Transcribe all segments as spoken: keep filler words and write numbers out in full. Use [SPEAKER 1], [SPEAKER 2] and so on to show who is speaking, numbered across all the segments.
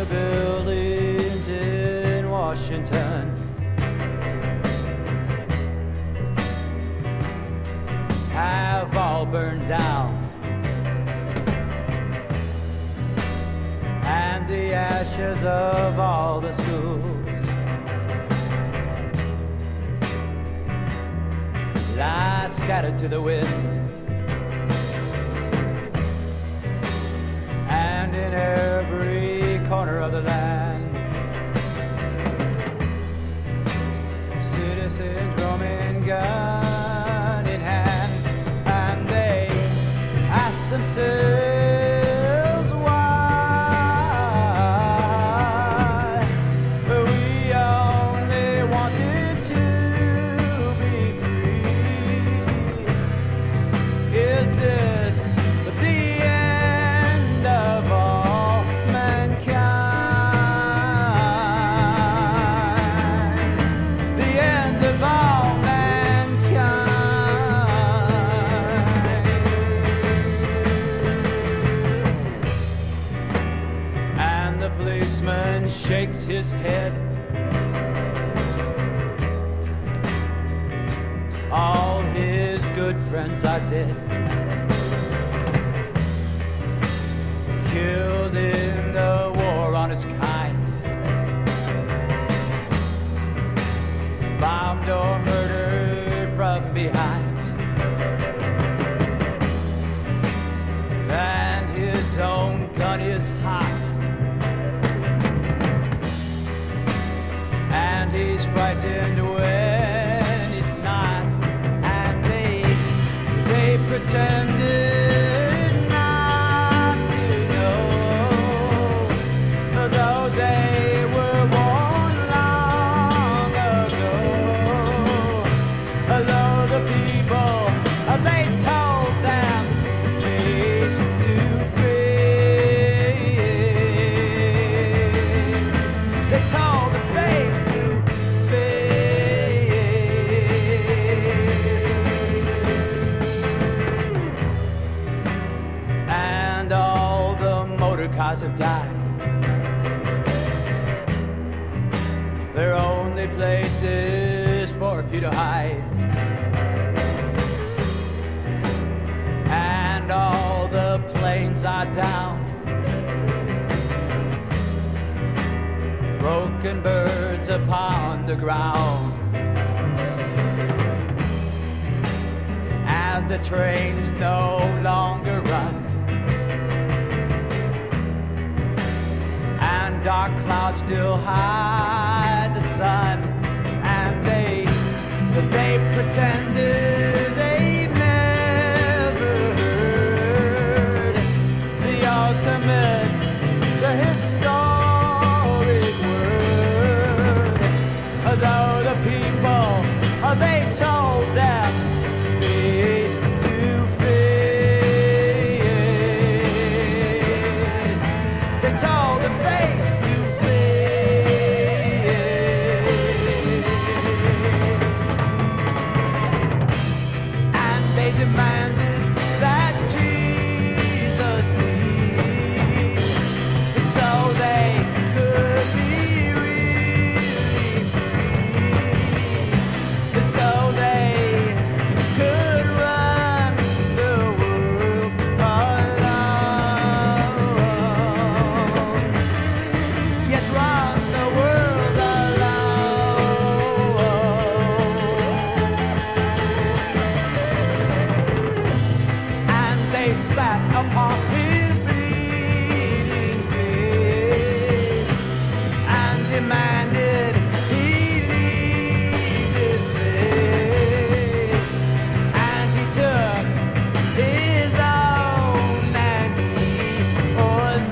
[SPEAKER 1] the buildings in Washington have all burned down, and the ashes of all the schools lie scattered to the wind. And in every corner of the land, citizens roaming gun in hand, and they ask themselves why we only wanted to be free. Is this the end of all mankind? The end of all mankind. And the policeman shakes his head. All his good friends are dead, killed in the war on his kind, bombed or murdered from behind, and his own gun is hot, and he's frightened when it's not, and they they pretended cars have died. There are only places for a few to hide, and all the planes are down. Broken birds upon the ground, and the trains no longer run. Dark clouds still hide the sun, and they they pretended they never heard the ultimate, the historic word. Though the people, they told them face to face, they told them face. Demanded that Jesus leave, so they could be really free, so they could run the world alone. Yes, run the world alone. They spat upon his bleeding face and demanded he leave his place. And he took his own and he was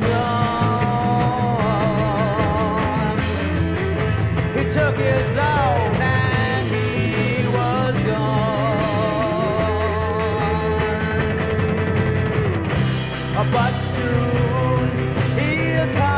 [SPEAKER 1] gone. He took his own and he was gone. But soon he'll come.